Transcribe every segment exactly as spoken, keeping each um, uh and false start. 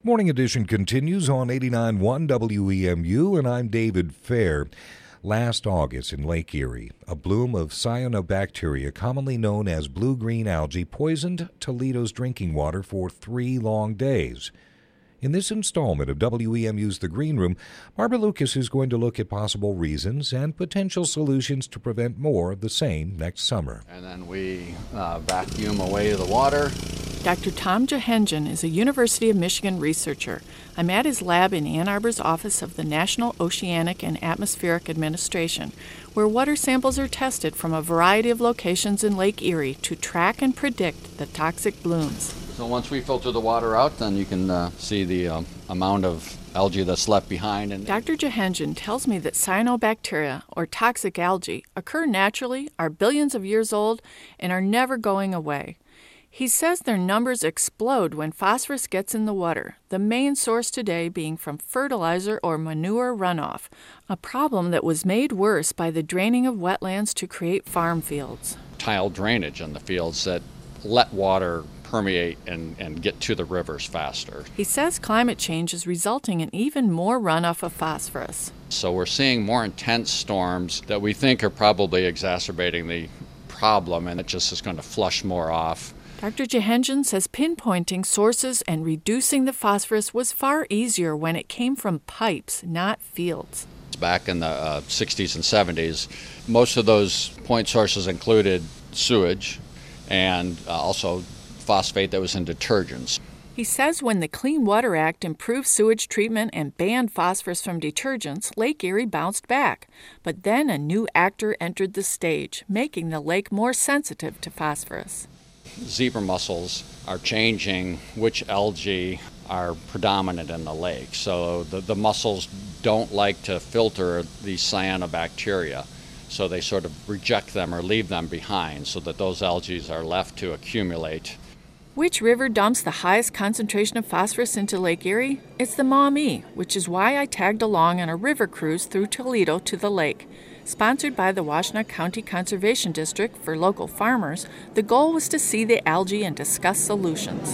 Morning Edition continues on eighty-nine point one W E M U, and I'm David Fair. Last August in Lake Erie, a bloom of cyanobacteria, commonly known as blue-green algae, poisoned Toledo's drinking water for three long days. In this installment of W E M U's The Green Room, Barbara Lucas is going to look at possible reasons and potential solutions to prevent more of the same next summer. And then we uh, vacuum away the water. Doctor Tom Johangen is a University of Michigan researcher. I'm at his lab in Ann Arbor's office of the National Oceanic and Atmospheric Administration, where water samples are tested from a variety of locations in Lake Erie to track and predict the toxic blooms. So once we filter the water out, then you can uh, see the uh, amount of algae that's left behind. And Doctor Johangen tells me that cyanobacteria, or toxic algae, occur naturally, are billions of years old, and are never going away. He says their numbers explode when phosphorus gets in the water, the main source today being from fertilizer or manure runoff, a problem that was made worse by the draining of wetlands to create farm fields. Tile drainage in the fields that let water permeate and, and get to the rivers faster. He says climate change is resulting in even more runoff of phosphorus. So we're seeing more intense storms that we think are probably exacerbating the problem, and it just is going to flush more off. Doctor Johangen says pinpointing sources and reducing the phosphorus was far easier when it came from pipes, not fields. Back in the uh, sixties and seventies, most of those point sources included sewage and uh, also phosphate that was in detergents. He says when the Clean Water Act improved sewage treatment and banned phosphorus from detergents, Lake Erie bounced back. But then a new actor entered the stage, making the lake more sensitive to phosphorus. Zebra mussels are changing which algae are predominant in the lake. So the, the mussels don't like to filter these cyanobacteria, so they sort of reject them or leave them behind so that those algae are left to accumulate. Which river dumps the highest concentration of phosphorus into Lake Erie? It's the Maumee, which is why I tagged along on a river cruise through Toledo to the lake. Sponsored by the Washtenaw County Conservation District for local farmers, the goal was to see the algae and discuss solutions.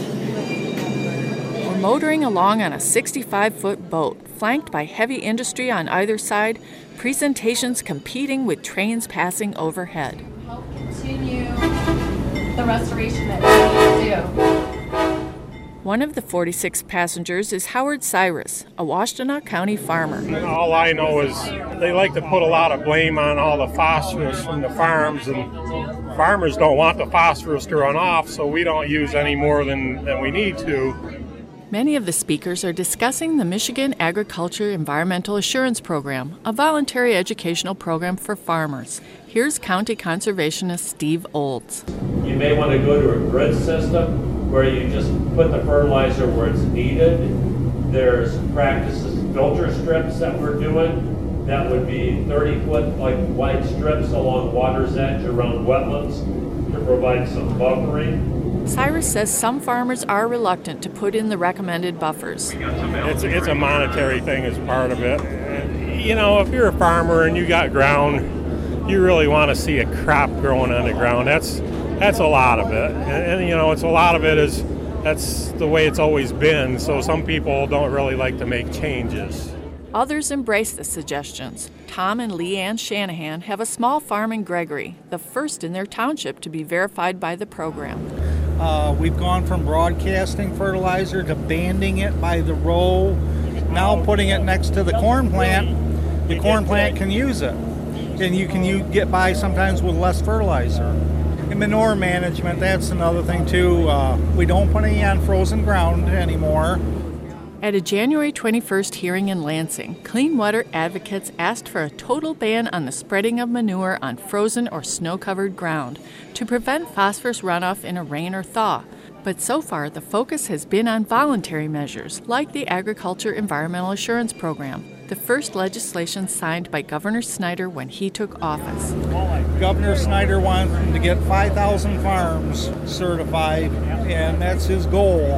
We're motoring along on a sixty-five foot boat, flanked by heavy industry on either side, presentations competing with trains passing overhead. Help continue the restoration that we need to do. One of the forty-six passengers is Howard Cyrus, a Washtenaw County farmer. All I know is they like to put a lot of blame on all the phosphorus from the farms, and farmers don't want the phosphorus to run off, so we don't use any more than, than we need to. Many of the speakers are discussing the Michigan Agriculture Environmental Assurance Program, a voluntary educational program for farmers. Here's County Conservationist Steve Olds. You may want to go to a grid system where you just put the fertilizer where it's needed. There's practices, filter strips that we're doing. That would be thirty foot like wide strips along water's edge around wetlands to provide some buffering. Cyrus says some farmers are reluctant to put in the recommended buffers. It's, it's a monetary thing as part of it. And, you know, if you're a farmer and you got ground, you really want to see a crop growing on the ground. That's That's a lot of it, and, and you know, it's a lot of it is that's the way it's always been. So some people don't really like to make changes. Others embrace the suggestions. Tom and Leanne Shanahan have a small farm in Gregory, the first in their township to be verified by the program. Uh, we've gone from broadcasting fertilizer to banding it by the row, now putting it next to the corn plant. The corn plant can use it, and you can you get by sometimes with less fertilizer. And manure management, that's another thing too. Uh, we don't put any on frozen ground anymore. At a January twenty-first hearing in Lansing, clean water advocates asked for a total ban on the spreading of manure on frozen or snow-covered ground to prevent phosphorus runoff in a rain or thaw. But so far, the focus has been on voluntary measures, like the Agriculture Environmental Assurance Program, the first legislation signed by Governor Snyder when he took office. Governor Snyder wanted to get five thousand farms certified, and that's his goal.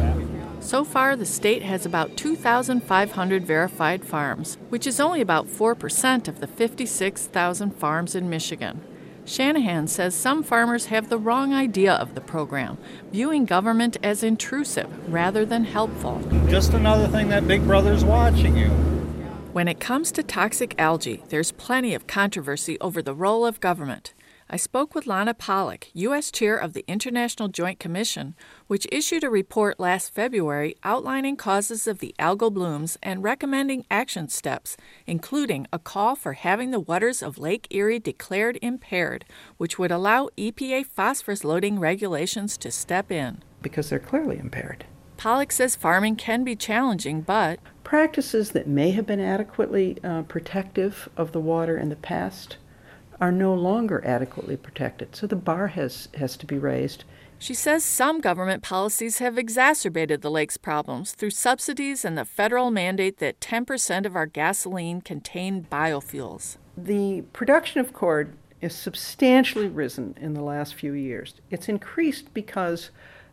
So far, the state has about two thousand five hundred verified farms, which is only about four percent of the fifty-six thousand farms in Michigan. Shanahan says some farmers have the wrong idea of the program, viewing government as intrusive rather than helpful. Just another thing that Big Brother's watching you. When it comes to toxic algae, there's plenty of controversy over the role of government. I spoke with Lana Pollock, U S chair of the International Joint Commission, which issued a report last February outlining causes of the algal blooms and recommending action steps, including a call for having the waters of Lake Erie declared impaired, which would allow E P A phosphorus loading regulations to step in. Because they're clearly impaired. Pollock says farming can be challenging, but practices that may have been adequately uh, protective of the water in the past are no longer adequately protected. So the bar has, has to be raised. She says some government policies have exacerbated the lake's problems through subsidies and the federal mandate that ten percent of our gasoline contain biofuels. The production of cord is substantially risen in the last few years. It's increased because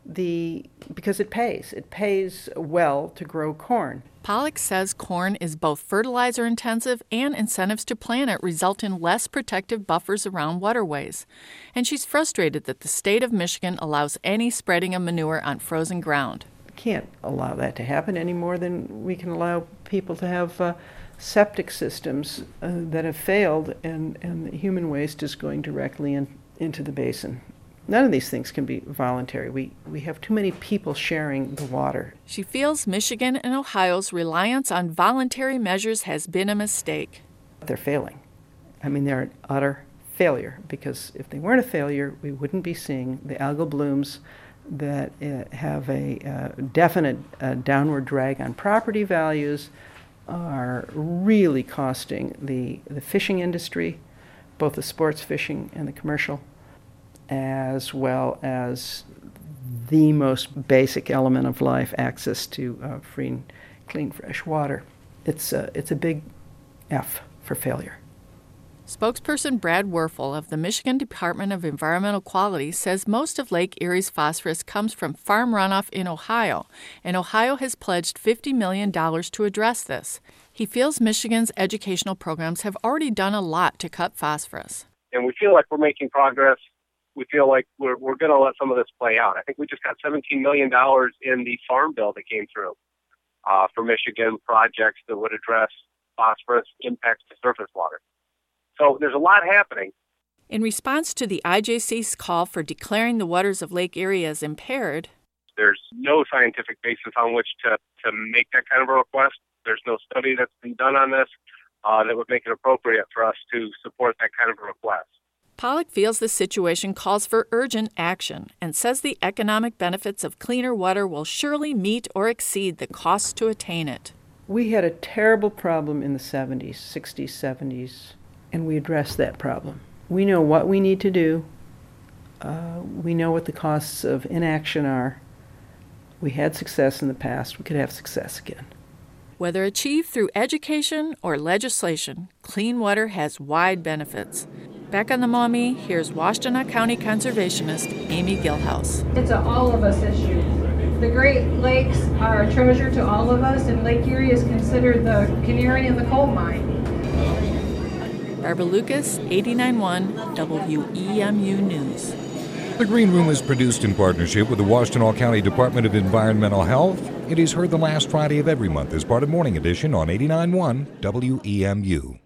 the because it pays. It pays well to grow corn. Pollock says corn is both fertilizer intensive and incentives to plant it result in less protective buffers around waterways. And she's frustrated that the state of Michigan allows any spreading of manure on frozen ground. We can't allow that to happen any more than we can allow people to have uh, septic systems uh, that have failed and, and the human waste is going directly in, into the basin. None of these things can be voluntary. We, we have too many people sharing the water. She feels Michigan and Ohio's reliance on voluntary measures has been a mistake. They're failing. I mean, they're an utter failure, because if they weren't a failure, we wouldn't be seeing the algal blooms that uh, have a uh, definite uh, downward drag on property values, are really costing the, the fishing industry, both the sports fishing and the commercial, as well as the most basic element of life, access to uh, free and clean fresh water. It's a, it's a big F for failure. Spokesperson Brad Werfel of the Michigan Department of Environmental Quality says most of Lake Erie's phosphorus comes from farm runoff in Ohio, and Ohio has pledged fifty million dollars to address this. He feels Michigan's educational programs have already done a lot to cut phosphorus. And we feel like we're making progress. We feel like we're we're going to let some of this play out. I think we just got seventeen million dollars in the farm bill that came through uh, for Michigan projects that would address phosphorus impacts to surface water. So there's a lot happening. In response to the I J C's call for declaring the waters of Lake Erie as impaired, there's no scientific basis on which to, to make that kind of a request. There's no study that's been done on this uh, that would make it appropriate for us to support that kind of a request. Pollock feels the situation calls for urgent action and says the economic benefits of cleaner water will surely meet or exceed the costs to attain it. We had a terrible problem in the seventies, sixties, seventies, and we addressed that problem. We know what we need to do. Uh, we know what the costs of inaction are. We had success in the past. We could have success again. Whether achieved through education or legislation, clean water has wide benefits. Back on the Maumee, here's Washtenaw County conservationist Amy Gilhouse. It's an all of us issue. The Great Lakes are a treasure to all of us, and Lake Erie is considered the canary in the coal mine. Barbara Lucas, eighty-nine point one W E M U News. The Green Room is produced in partnership with the Washtenaw County Department of Environmental Health. It is heard the last Friday of every month as part of Morning Edition on eighty-nine point one W E M U.